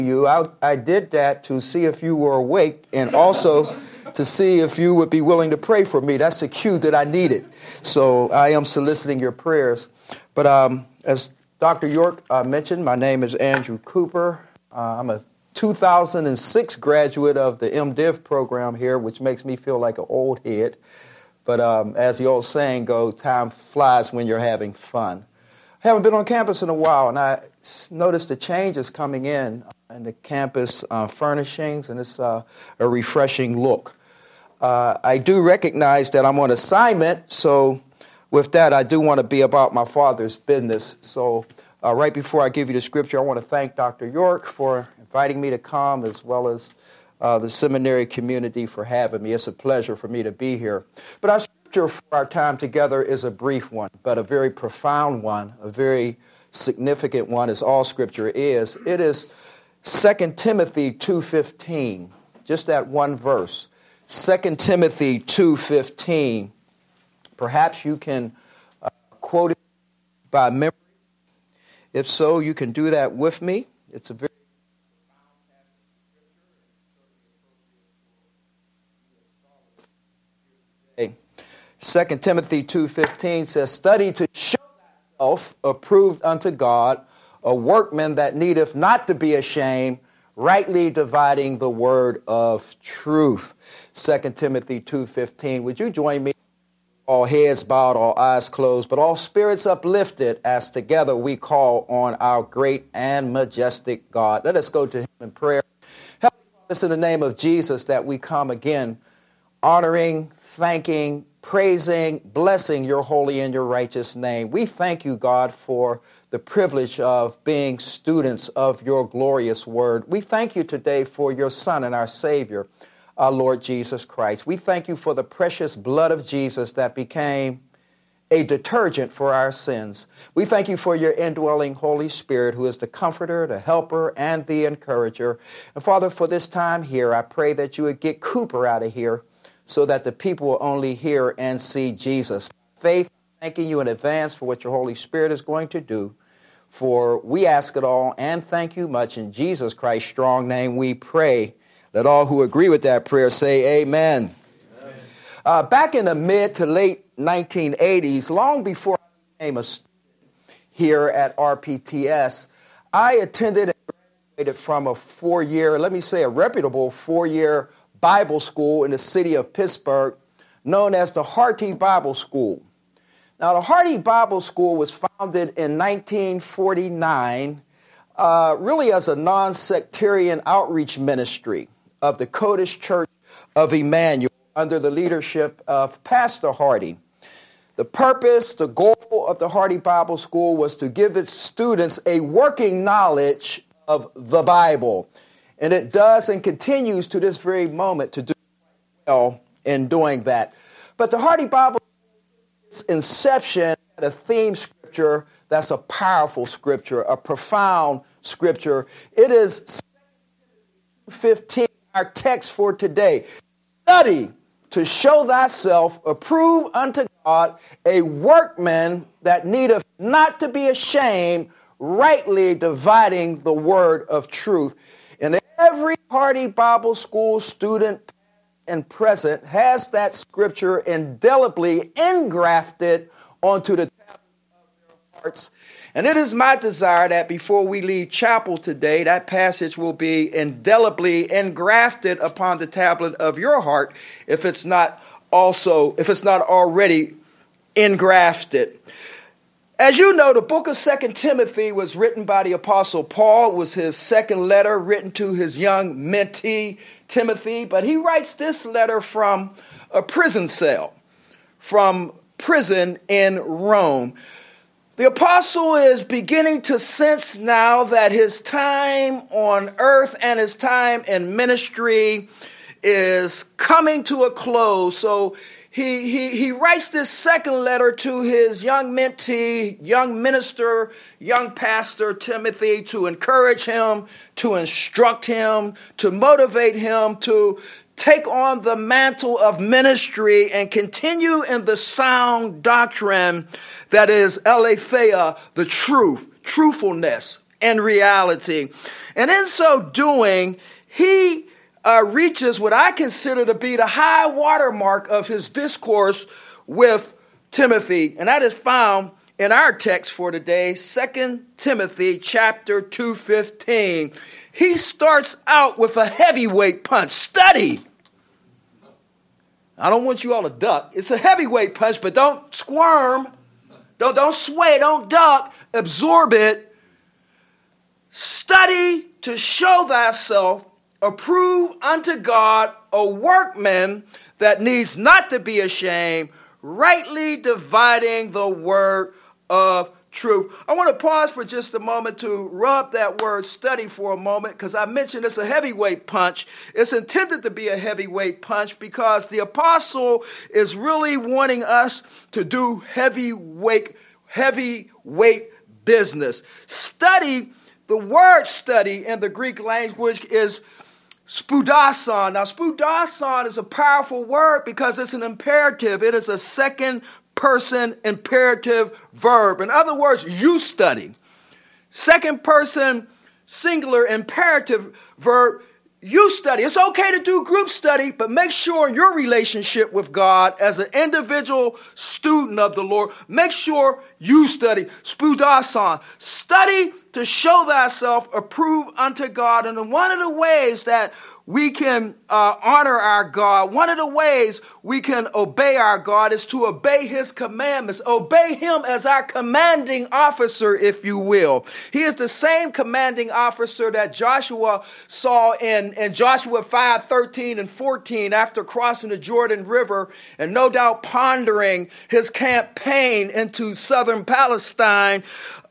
you. I did that to see if you were awake and also to see if you would be willing to pray for me. That's a cue that I needed. So I am soliciting your prayers. But as Dr. York mentioned, my name is Andrew Cooper. I'm a 2006 graduate of the MDiv program here, which makes me feel like an old head. But as the old saying goes, time flies when you're having fun. I haven't been on campus in a while, and I noticed the changes coming in the campus furnishings, and it's a refreshing look. I do recognize that I'm on assignment, so with that, I do want to be about my Father's business. So right before I give you the scripture, I want to thank Dr. York for inviting me to come, as well as the seminary community for having me. It's a pleasure for me to be here. But our scripture for our time together is a brief one, but a very profound one, a very significant one, as all scripture is. It is 2 Timothy 2:15, just that one verse. 2 Timothy 2:15. Perhaps you can quote it by memory. If so, you can do that with me. It's a very 2 Timothy 2:15 says, "Study to show thyself approved unto God, a workman that needeth not to be ashamed, rightly dividing the word of truth." 2 Timothy 2:15. Would you join me? All heads bowed, all eyes closed, but all spirits uplifted, as together we call on our great and majestic God. Let us go to him in prayer. Help us in the name of Jesus that we come again, honoring, thanking, praising, blessing your holy and your righteous name. We thank you, God, for the privilege of being students of your glorious word. We thank you today for your Son and our Savior, our Lord Jesus Christ. We thank you for the precious blood of Jesus that became a detergent for our sins. We thank you for your indwelling Holy Spirit, who is the comforter, the helper, and the encourager. And Father, for this time here, I pray that you would get Cooper out of here, so that the people will only hear and see Jesus. Faith, thanking you in advance for what your Holy Spirit is going to do. For we ask it all and thank you much. In Jesus Christ's strong name we pray. Let all who agree with that prayer say amen. Amen. Back in the mid to late 1980s, long before I became a student here at RPTS, I attended and graduated from a a reputable four-year Bible school in the city of Pittsburgh, known as the Harty Bible School. Now, the Harty Bible School was founded in 1949, really as a non-sectarian outreach ministry of the Kodesh Church of Emmanuel under the leadership of Pastor Harty. The purpose, the goal of the Harty Bible School was to give its students a working knowledge of the Bible. And it does and continues to this very moment to do well in doing that. But the Harty Bible, its inception, had a theme scripture that's a powerful scripture, a profound scripture. It is 15, our text for today. Study to show thyself approved unto God, a workman that needeth not to be ashamed, rightly dividing the word of truth. And every Harty Bible School student and present has that scripture indelibly engrafted onto the tablets of their hearts. And it is my desire that before we leave chapel today, that passage will be indelibly engrafted upon the tablet of your heart, if it's not already engrafted. As you know, the book of 2 Timothy was written by the Apostle Paul. It was his second letter written to his young mentee, Timothy. But he writes this letter from a prison cell, from prison in Rome. The apostle is beginning to sense now that his time on earth and his time in ministry is coming to a close. So he writes this second letter to his young mentee, young minister, young pastor Timothy, to encourage him, to instruct him, to motivate him to take on the mantle of ministry and continue in the sound doctrine that is aletheia, the truth, truthfulness, and reality. And in so doing, he reaches what I consider to be the high watermark of his discourse with Timothy. And that is found in our text for today, 2 Timothy chapter 2:15. He starts out with a heavyweight punch. Study. I don't want you all to duck. It's a heavyweight punch, but don't squirm. Don't sway. Don't duck. Absorb it. Study to show thyself approved unto God, a workman that needs not to be ashamed, rightly dividing the word of truth. I want to pause for just a moment to rub that word study for a moment, because I mentioned it's a heavyweight punch. It's intended to be a heavyweight punch because the apostle is really wanting us to do heavyweight business. Study, the word study in the Greek language is spoudason. Now, spoudason is a powerful word because it's an imperative. It is a second person imperative verb. In other words, you study. Second person singular imperative verb, you study. It's okay to do group study, but make sure your relationship with God as an individual student of the Lord, make sure you study. Spoudason. Study to show thyself approved unto God. And one of the ways that we can honor our God, one of the ways we can obey our God is to obey his commandments. Obey him as our commanding officer, if you will. He is the same commanding officer that Joshua saw in Joshua 5:13 and 14 after crossing the Jordan River and no doubt pondering his campaign into southern Palestine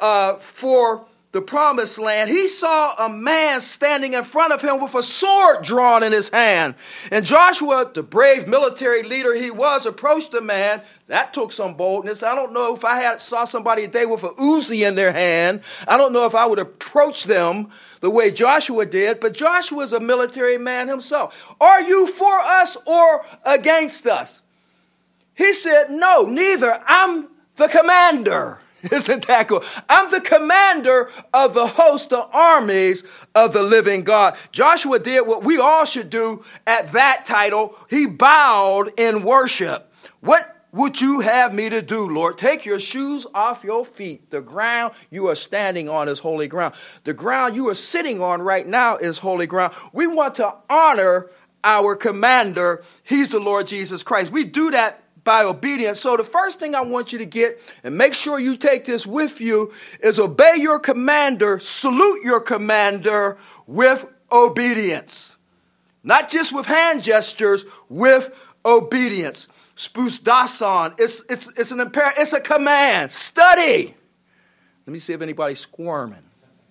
for the promised land. He saw a man standing in front of him with a sword drawn in his hand. And Joshua, the brave military leader he was, approached the man. That took some boldness. I don't know if I saw somebody today with a Uzi in their hand. I don't know if I would approach them the way Joshua did, but Joshua is a military man himself. Are you for us or against us? He said, no, neither. I'm the commander. Isn't that cool? I'm the commander of the host of armies of the living God. Joshua did what we all should do at that title. He bowed in worship. What would you have me to do, Lord? Take your shoes off your feet. The ground you are standing on is holy ground. The ground you are sitting on right now is holy ground. We want to honor our commander. He's the Lord Jesus Christ. We do that by obedience. So the first thing I want you to get, and make sure you take this with you, is obey your commander, salute your commander with obedience. Not just with hand gestures, with obedience. Spoudason, it's an imperative, it's a command. Study. Let me see if anybody's squirming.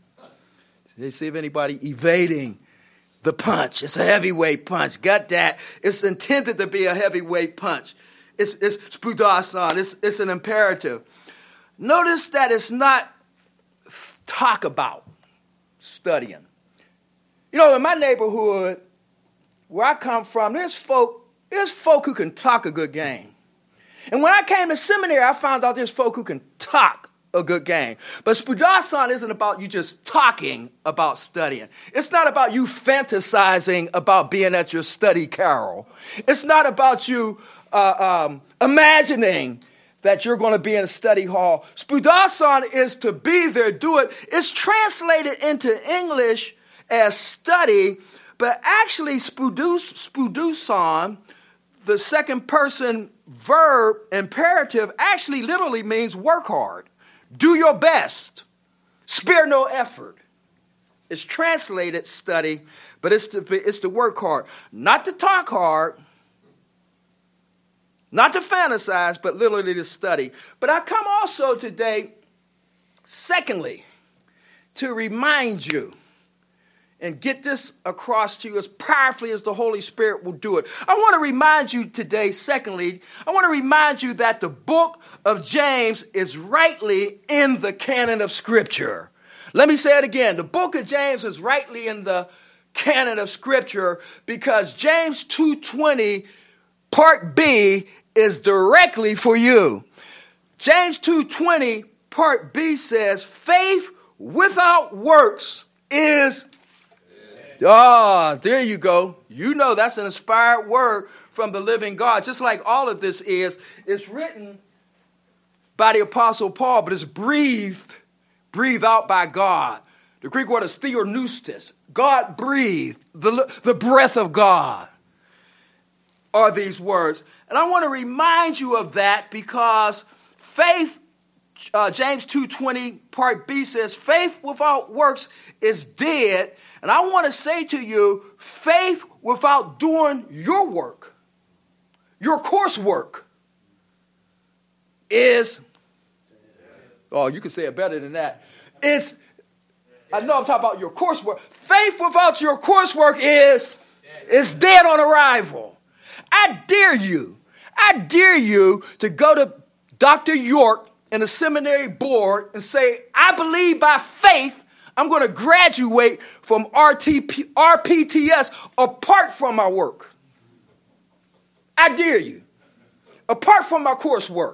Let me see if anybody evading the punch. It's a heavyweight punch. Got that? It's intended to be a heavyweight punch. It's spoudason. It's an imperative. Notice that it's not talk about studying. You know, in my neighborhood, where I come from, there's folk who can talk a good game. And when I came to seminary, I found out there's folk who can talk a good game. But spoudason isn't about you just talking about studying. It's not about you fantasizing about being at your study carol. It's not about you imagining that you're going to be in a study hall. Spoudason is to be there, do it. It's translated into English as study, but actually spoudason, the second person verb imperative, actually literally means work hard. Do your best. Spare no effort. It's translated study, but it's to work hard. Not to talk hard, not to fantasize, but literally to study. But I come also today, secondly, to remind you and get this across to you as powerfully as the Holy Spirit will do it. I want to remind you today, secondly, I want to remind you that the book of James is rightly in the canon of Scripture. Let me say it again. The book of James is rightly in the canon of Scripture because James 2:20, part B, is directly for you. James 2:20, part B says, faith without works is Oh, there you go. You know that's an inspired word from the living God. Just like all of this is, it's written by the Apostle Paul, but it's breathed out by God. The Greek word is theopneustos. God breathed, the breath of God are these words. And I want to remind you of that because faith, James 2:20 part B says, faith without works is dead. And I want to say to you, faith without doing your work, your coursework, is, oh, you can say it better than that. I know I'm talking about your coursework. Faith without your coursework is dead on arrival. I dare you to go to Dr. York and the seminary board and say, I believe by faith I'm going to graduate from RPTS apart from my work. I dare you. Apart from my coursework.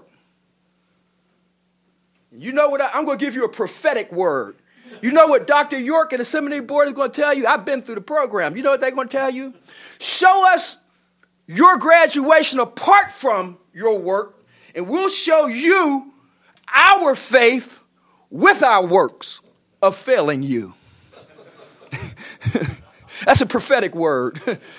You know what? I'm going to give you a prophetic word. You know what Dr. York and the seminary board is going to tell you? I've been through the program. You know what they're going to tell you? Show us your graduation apart from your work, and we'll show you our faith with our works of failing you. That's a prophetic word.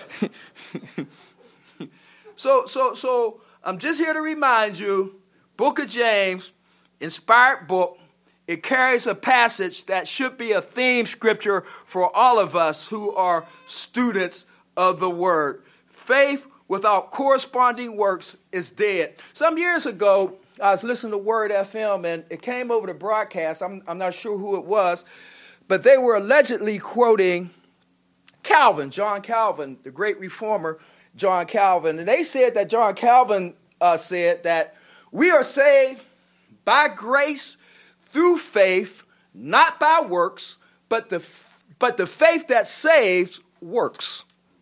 So I'm just here to remind you, Book of James, inspired book. It carries a passage that should be a theme scripture for all of us who are students of the word. Faith without corresponding works is dead. Some years ago, I was listening to Word FM, and it came over the broadcast. I'm not sure who it was, but they were allegedly quoting Calvin, John Calvin, the great reformer, John Calvin. And they said that John Calvin said that we are saved by grace through faith, not by works, but the faith that saves works.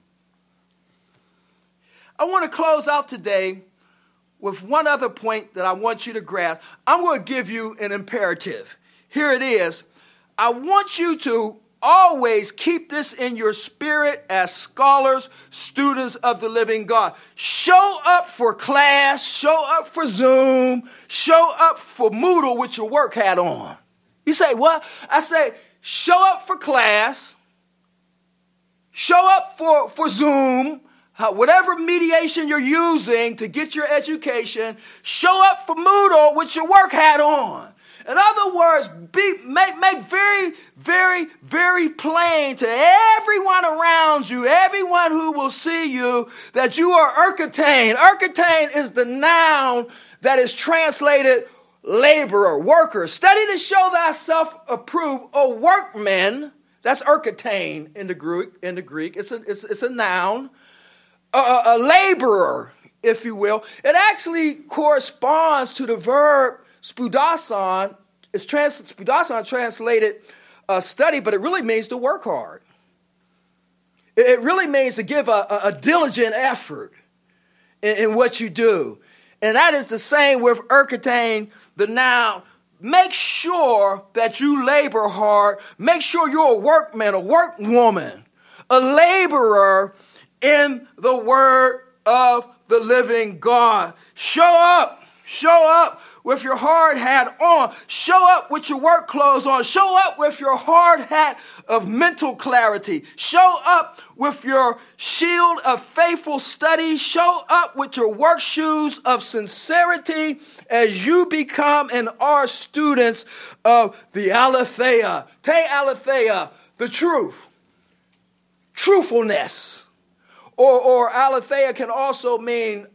I want to close out today with one other point that I want you to grasp. I'm going to give you an imperative. Here it is. I want you to always keep this in your spirit as scholars, students of the living God. Show up for class, show up for Zoom, show up for Moodle with your work hat on. You say, what? I say, show up for class, show up for Zoom, whatever mediation you're using to get your education, show up for Moodle with your work hat on. In other words, make very, very, very plain to everyone around you, everyone who will see you, that you are erkatane. Erkatane is the noun that is translated laborer, worker. Study to show thyself approved, a workman. That's erkatane in the Greek. It's a noun. A laborer, if you will. It actually corresponds to the verb spudason. Spudason translated study, but it really means to work hard. It really means to give a diligent effort in what you do. And that is the same with erkatane, the noun. Make sure that you labor hard. Make sure you're a workman, a workwoman, a laborer in the word of the living God. Show up with your hard hat on. Show up with your work clothes on. Show up with your hard hat of mental clarity. Show up with your shield of faithful study. Show up with your work shoes of sincerity as you become and are students of the aletheia. Te aletheia, the truth. Truthfulness. Or aletheia can also mean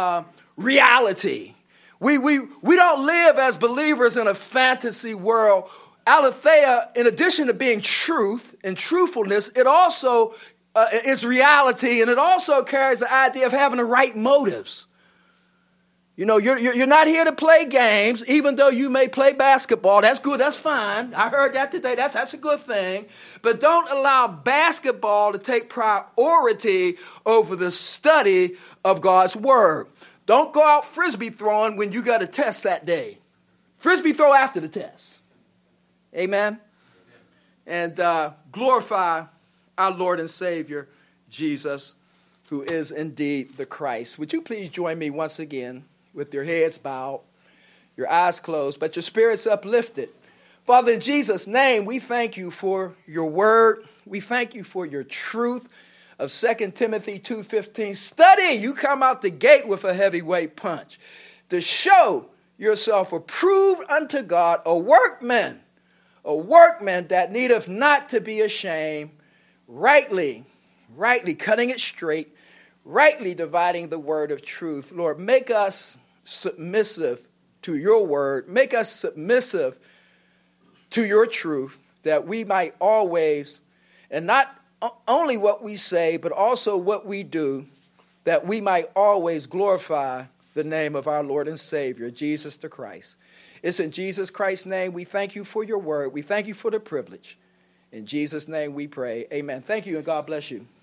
reality. We don't live as believers in a fantasy world. Aletheia, in addition to being truth and truthfulness, it also is reality, and it also carries the idea of having the right motives. You know, you're not here to play games, even though you may play basketball. That's good. That's fine. I heard that today. That's a good thing. But don't allow basketball to take priority over the study of God's word. Don't go out frisbee throwing when you got a test that day. Frisbee throw after the test. Amen? And glorify our Lord and Savior, Jesus, who is indeed the Christ. Would you please join me once again with your heads bowed, your eyes closed, but your spirits uplifted. Father, in Jesus' name, we thank you for your word. We thank you for your truth of 2 Timothy 2:15. Study, you come out the gate with a heavyweight punch to show yourself approved unto God, a workman that needeth not to be ashamed, rightly cutting it straight, rightly dividing the word of truth. Lord, make us submissive to your word. Make us submissive to your truth, that we might always, and not only what we say, but also what we do, that we might always glorify the name of our Lord and Savior, Jesus the Christ. It's in Jesus Christ's name we thank you for your word. We thank you for the privilege. In Jesus' name we pray. Amen. Thank you, and God bless you.